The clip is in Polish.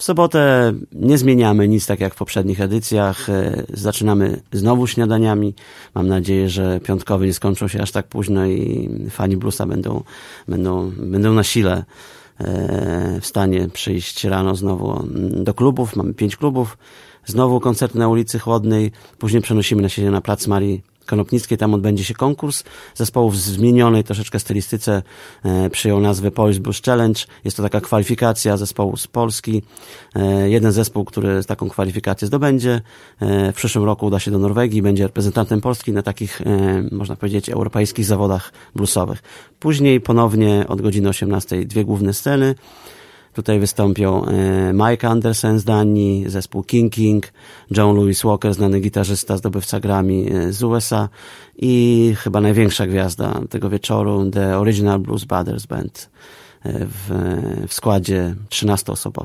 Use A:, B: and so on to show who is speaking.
A: W sobotę nie zmieniamy nic tak jak w poprzednich edycjach. Zaczynamy znowu śniadaniami. Mam nadzieję, że piątkowe nie skończą się aż tak późno i fani bluesa będą na sile w stanie przyjść rano znowu do klubów. Mamy 5 klubów. Znowu koncert na ulicy Chłodnej. Później przenosimy się na plac Marii Konopnickiej. Tam odbędzie się konkurs zespołów w zmienionej troszeczkę stylistyce. Przyjął nazwę Polish Blues Challenge. Jest to taka kwalifikacja zespołu z Polski. Jeden zespół, który taką kwalifikację zdobędzie, w przyszłym roku uda się do Norwegii i będzie reprezentantem Polski na takich, można powiedzieć, europejskich zawodach bluesowych. Później ponownie od godziny 18 2 główne sceny. Tutaj wystąpią Mike Anderson z Danii, zespół King, John Lewis Walker, znany gitarzysta, zdobywca Grammy z USA i chyba największa gwiazda tego wieczoru, The Original Blues Brothers Band w składzie 13-osobowym.